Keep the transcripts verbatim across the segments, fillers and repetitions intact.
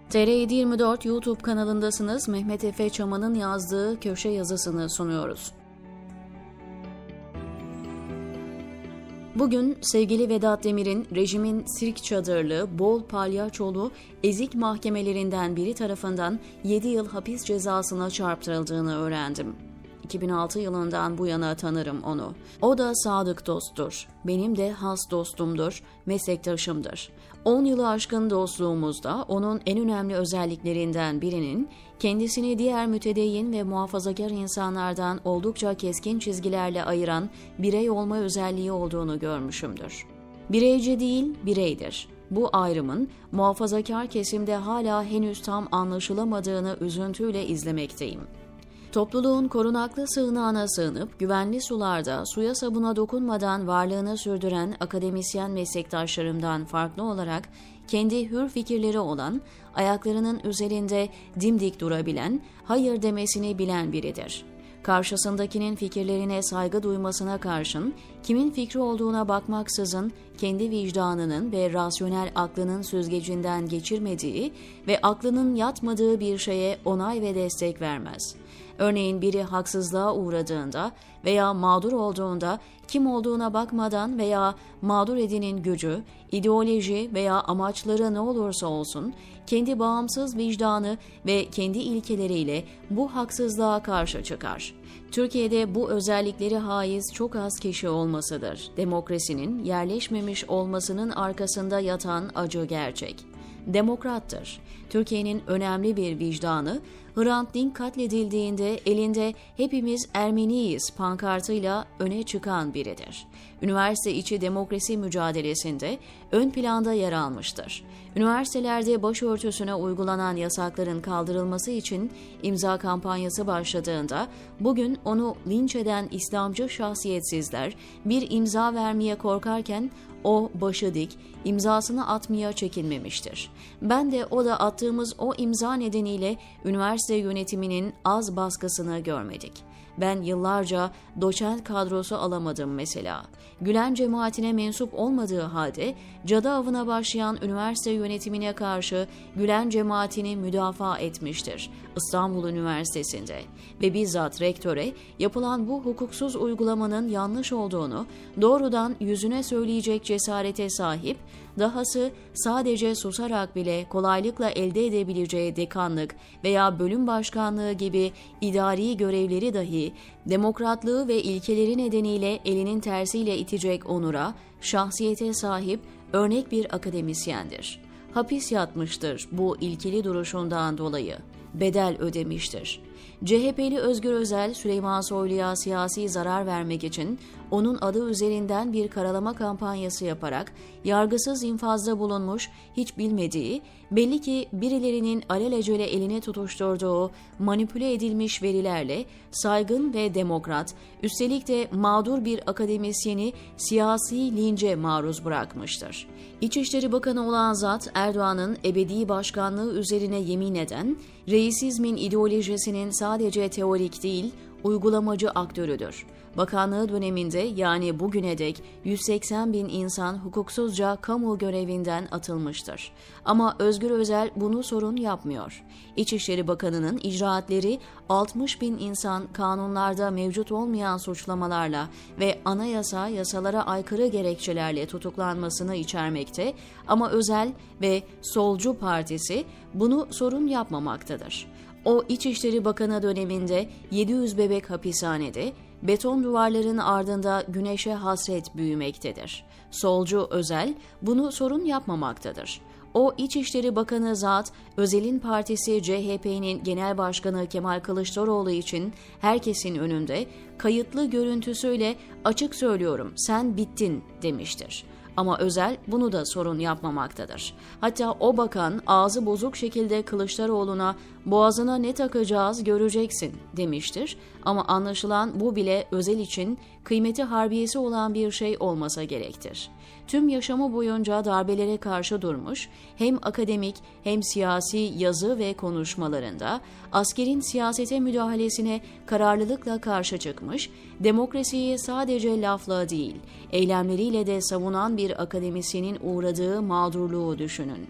T R yedi yirmi dört YouTube kanalındasınız. Mehmet Efe Çaman'ın yazdığı köşe yazısını sunuyoruz. Bugün sevgili Vedat Demir'in rejimin sirk çadırlı, bol palyaçolu, ezik mahkemelerinden biri tarafından yedi yıl hapis cezasına çarptırıldığını öğrendim. iki bin altı yılından bu yana tanırım onu. O da sadık dosttur. Benim de has dostumdur, meslektaşımdır. on yılı aşkın dostluğumuzda onun en önemli özelliklerinden birinin kendisini diğer mütedeyyin ve muhafazakar insanlardan oldukça keskin çizgilerle ayıran birey olma özelliği olduğunu görmüşümdür. Bireyci değil, bireydir. Bu ayrımın muhafazakar kesimde hala henüz tam anlaşılamadığını üzüntüyle izlemekteyim. Topluluğun korunaklı sığınağına sığınıp güvenli sularda suya sabuna dokunmadan varlığını sürdüren akademisyen meslektaşlarımdan farklı olarak kendi hür fikirleri olan, ayaklarının üzerinde dimdik durabilen, hayır demesini bilen biridir. Karşısındakinin fikirlerine saygı duymasına karşın, kimin fikri olduğuna bakmaksızın kendi vicdanının ve rasyonel aklının süzgecinden geçirmediği ve aklının yatmadığı bir şeye onay ve destek vermez. Örneğin biri haksızlığa uğradığında veya mağdur olduğunda kim olduğuna bakmadan veya mağdur edenin gücü, ideoloji veya amaçları ne olursa olsun kendi bağımsız vicdanı ve kendi ilkeleriyle bu haksızlığa karşı çıkar. Türkiye'de bu özellikleri haiz çok az kişi olmasıdır. Demokrasinin yerleşmemiş olmasının arkasında yatan acı gerçek. Demokrattır. Türkiye'nin önemli bir vicdanı, Hrant Dink katledildiğinde elinde "Hepimiz Ermeniyiz" pankartıyla öne çıkan biridir. Üniversite içi demokrasi mücadelesinde ön planda yer almıştır. Üniversitelerde başörtüsüne uygulanan yasakların kaldırılması için imza kampanyası başladığında bugün onu linç eden İslamcı şahsiyetsizler bir imza vermeye korkarken o başı dik, imzasını atmaya çekinmemiştir. Ben de o da attığımız o imza nedeniyle üniversite yönetiminin az baskısını görmedik. Ben yıllarca doçent kadrosu alamadım mesela. Gülen cemaatine mensup olmadığı halde cadı avına başlayan üniversite yönetimine karşı Gülen cemaatini müdafaa etmiştir İstanbul Üniversitesi'nde ve bizzat rektöre yapılan bu hukuksuz uygulamanın yanlış olduğunu doğrudan yüzüne söyleyecek cesarete sahip, dahası sadece susarak bile kolaylıkla elde edebileceği dekanlık veya bölüm başkanlığı gibi idari görevleri dahi demokratlığı ve ilkeleri nedeniyle elinin tersiyle itecek onura, şahsiyete sahip örnek bir akademisyendir. Hapis yatmıştır bu ilkeli duruşundan dolayı. Bedel ödemiştir. C H P'li Özgür Özel, Süleyman Soylu'ya siyasi zarar vermek için onun adı üzerinden bir karalama kampanyası yaparak yargısız infazda bulunmuş, hiç bilmediği, belli ki birilerinin alelacele eline tutuşturduğu manipüle edilmiş verilerle saygın ve demokrat, üstelik de mağdur bir akademisyeni siyasi lince maruz bırakmıştır. İçişleri Bakanı olan zat Erdoğan'ın ebedi başkanlığı üzerine yemin eden, reisizmin ideolojisinin sadece teorik değil, uygulamacı aktörüdür. Bakanlığı döneminde yani bugüne dek yüz seksen bin insan hukuksuzca kamu görevinden atılmıştır. Ama Özgür Özel bunu sorun yapmıyor. İçişleri Bakanı'nın icraatleri altmış bin insan kanunlarda mevcut olmayan suçlamalarla ve anayasa, yasalara aykırı gerekçelerle tutuklanmasını içermekte ama Özel ve Solcu Partisi bunu sorun yapmamaktadır. O İçişleri Bakanı döneminde yedi yüz bebek hapishanede, beton duvarların ardında güneşe hasret büyümektedir. Solcu Özel bunu sorun yapmamaktadır. O İçişleri Bakanı zat, Özel'in partisi C H P'nin Genel Başkanı Kemal Kılıçdaroğlu için herkesin önünde kayıtlı görüntüsüyle "Açık söylüyorum, sen bittin" demiştir. Ama Özel bunu da sorun yapmamaktadır. Hatta o bakan ağzı bozuk şekilde Kılıçdaroğlu'na "Boğazına ne takacağız göreceksin" demiştir. Ama anlaşılan bu bile Özel için kıymeti harbiyesi olan bir şey olmasa gerektir. Tüm yaşamı boyunca darbelere karşı durmuş, hem akademik hem siyasi yazı ve konuşmalarında askerin siyasete müdahalesine kararlılıkla karşı çıkmış, demokrasiyi sadece lafla değil, eylemleriyle de savunan bir akademisyenin uğradığı mağdurluğu düşünün.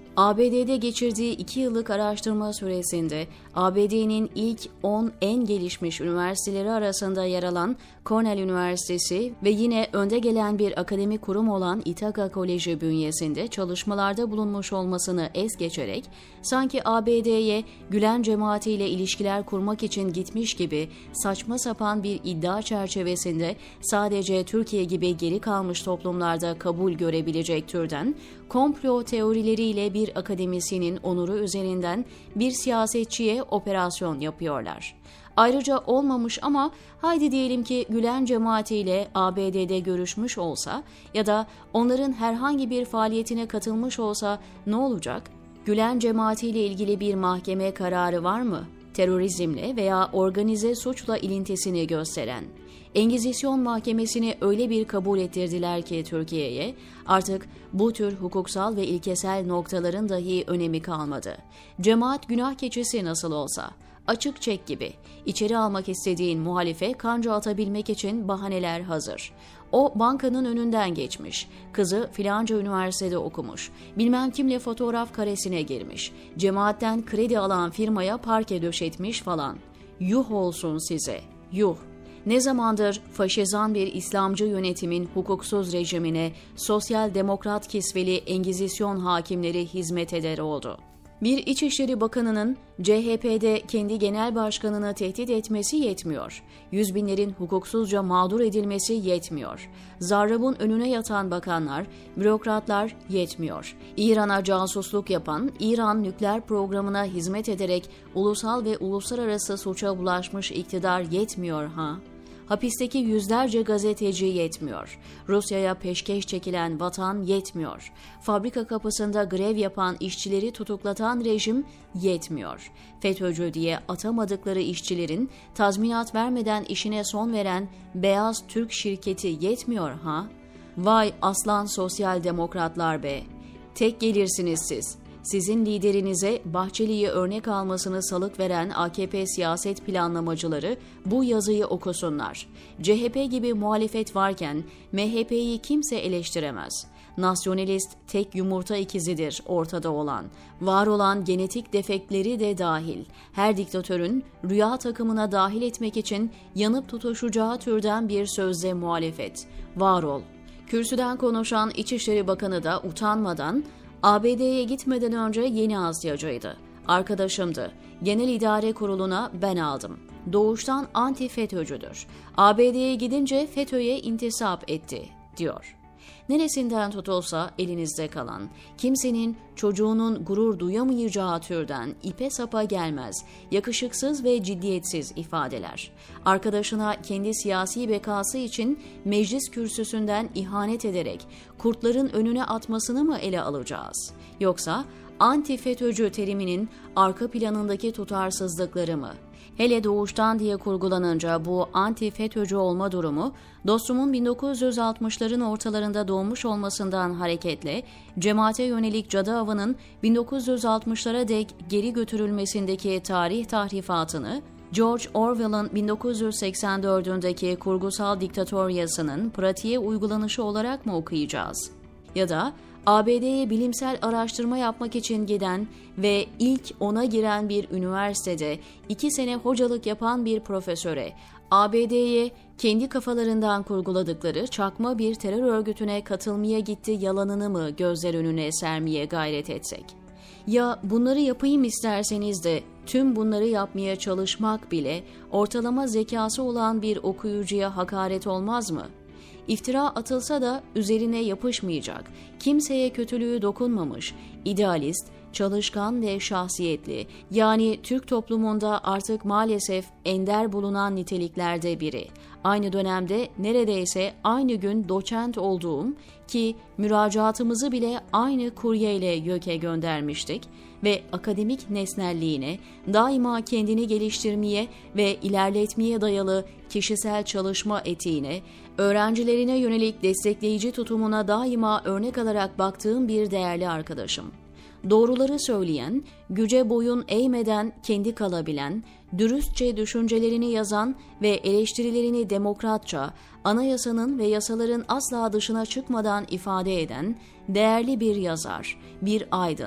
A B D'de geçirdiği iki yıllık araştırma süresinde A B D'nin ilk on en gelişmiş üniversiteleri arasında yer alan Cornell Üniversitesi ve yine önde gelen bir akademik kurum olan Ithaca Koleji bünyesinde çalışmalarda bulunmuş olmasını es geçerek, sanki A B D'ye Gülen cemaatiyle ilişkiler kurmak için gitmiş gibi saçma sapan bir iddia çerçevesinde sadece Türkiye gibi geri kalmış toplumlarda kabul görebilecek türden komplo teorileriyle bir akademisyenin onuru üzerinden bir siyasetçiye operasyon yapıyorlar. Ayrıca olmamış ama haydi diyelim ki Gülen cemaatiyle A B D'de görüşmüş olsa ya da onların herhangi bir faaliyetine katılmış olsa ne olacak? Gülen cemaatiyle ilgili bir mahkeme kararı var mı? Terörizmle veya organize suçla ilintisini gösteren. Engizisyon Mahkemesi'ni öyle bir kabul ettirdiler ki Türkiye'ye, artık bu tür hukuksal ve ilkesel noktaların dahi önemi kalmadı. Cemaat günah keçisi nasıl olsa, açık çek gibi, içeri almak istediğin muhalife kanca atabilmek için bahaneler hazır. O bankanın önünden geçmiş, kızı filanca üniversitede okumuş, bilmem kimle fotoğraf karesine girmiş, cemaatten kredi alan firmaya parke döşetmiş falan. Yuh olsun size, yuh! Ne zamandır faşizan bir İslamcı yönetimin hukuksuz rejimine sosyal demokrat kisveli Engizisyon hakimleri hizmet eder oldu. Bir İçişleri Bakanı'nın C H P'de kendi genel başkanını tehdit etmesi yetmiyor. Yüz binlerin hukuksuzca mağdur edilmesi yetmiyor. Zarrab'ın önüne yatan bakanlar, bürokratlar yetmiyor. İran'a casusluk yapan, İran nükleer programına hizmet ederek ulusal ve uluslararası suça bulaşmış iktidar yetmiyor ha? Hapisteki yüzlerce gazeteci yetmiyor. Rusya'ya peşkeş çekilen vatan yetmiyor. Fabrika kapısında grev yapan işçileri tutuklatan rejim yetmiyor. FETÖ'cü diye atamadıkları işçilerin tazminat vermeden işine son veren Beyaz Türk şirketi yetmiyor ha? Vay aslan sosyal demokratlar be! Tek gelirsiniz siz. Sizin liderinize Bahçeli'yi örnek almasını salık veren A K P siyaset planlamacıları bu yazıyı okusunlar. C H P gibi muhalefet varken M H P'yi kimse eleştiremez. Nasyonalist tek yumurta ikizidir ortada olan. Var olan genetik defektleri de dahil. Her diktatörün rüya takımına dahil etmek için yanıp tutuşacağı türden bir sözde muhalefet. Var ol. Kürsüden konuşan İçişleri Bakanı da utanmadan A B D'ye gitmeden önce Yeni Asyacıydı. Arkadaşımdı. Genel İdare Kurulu'na ben aldım. Doğuştan anti-FETÖ'cüdür. A B D'ye gidince FETÖ'ye intisap etti, diyor. Neresinden tutulsa elinizde kalan, kimsenin çocuğunun gurur duyamayacağı türden ipe sapa gelmez, yakışıksız ve ciddiyetsiz ifadeler. Arkadaşına kendi siyasi bekası için meclis kürsüsünden ihanet ederek kurtların önüne atmasını mı ele alacağız? Yoksa anti-FETÖ'cü teriminin arka planındaki tutarsızlıkları mı? Hele doğuştan diye kurgulanınca bu anti-FETÖ'cü olma durumu, dostumun bin dokuz yüz altmışların ortalarında doğmuş olmasından hareketle, cemaate yönelik cadı avının bin dokuz yüz altmışlara dek geri götürülmesindeki tarih tahrifatını, George Orwell'ın bin dokuz yüz seksen dördündeki kurgusal diktatoryasının pratiğe uygulanışı olarak mı okuyacağız? Ya da A B D'ye bilimsel araştırma yapmak için giden ve ilk ona giren bir üniversitede iki sene hocalık yapan bir profesöre, A B D'ye kendi kafalarından kurguladıkları çakma bir terör örgütüne katılmaya gitti yalanını mı gözler önüne sermeye gayret etsek? Ya bunları yapayım isterseniz de tüm bunları yapmaya çalışmak bile ortalama zekası olan bir okuyucuya hakaret olmaz mı? İftira atılsa da üzerine yapışmayacak, kimseye kötülüğü dokunmamış, idealist, çalışkan ve şahsiyetli, yani Türk toplumunda artık maalesef ender bulunan niteliklerde biri. Aynı dönemde neredeyse aynı gün doçent olduğum ki müracaatımızı bile aynı kuryeyle YÖK'e göndermiştik ve akademik nesnelliğine, daima kendini geliştirmeye ve ilerletmeye dayalı kişisel çalışma etiğine, öğrencilerine yönelik destekleyici tutumuna daima örnek alarak baktığım bir değerli arkadaşım. Doğruları söyleyen, güce boyun eğmeden kendi kalabilen, dürüstçe düşüncelerini yazan ve eleştirilerini demokratça, anayasanın ve yasaların asla dışına çıkmadan ifade eden değerli bir yazar, bir aydın,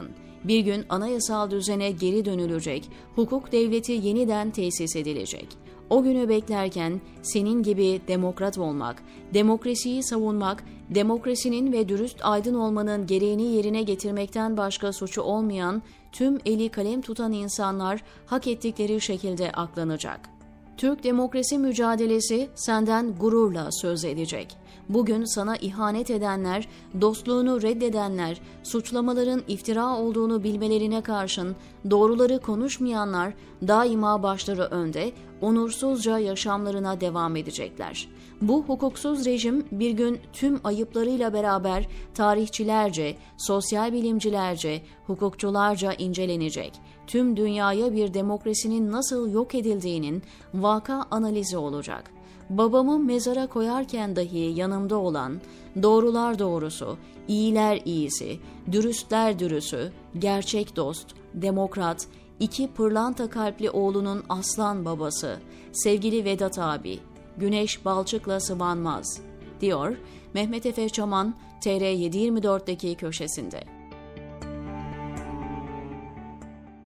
Bir gün anayasal düzene geri dönülecek, hukuk devleti yeniden tesis edilecek. O günü beklerken senin gibi demokrat olmak, demokrasiyi savunmak, demokrasinin ve dürüst aydın olmanın gereğini yerine getirmekten başka suçu olmayan tüm eli kalem tutan insanlar hak ettikleri şekilde aklanacak. Türk demokrasi mücadelesi senden gururla söz edecek. Bugün sana ihanet edenler, dostluğunu reddedenler, suçlamaların iftira olduğunu bilmelerine karşın doğruları konuşmayanlar daima başları önde, onursuzca yaşamlarına devam edecekler. Bu hukuksuz rejim bir gün tüm ayıplarıyla beraber tarihçilerce, sosyal bilimcilerce, hukukçularca incelenecek. Tüm dünyaya bir demokrasinin nasıl yok edildiğinin vaka analizi olacak. Babamı mezara koyarken dahi yanımda olan, doğrular doğrusu, iyiler iyisi, dürüstler dürüsü, gerçek dost, demokrat, iki pırlanta kalpli oğlunun aslan babası, sevgili Vedat abi, güneş balçıkla sıvanmaz, diyor Mehmet Efe Çaman, T R yedi yirmi dört'teki köşesinde.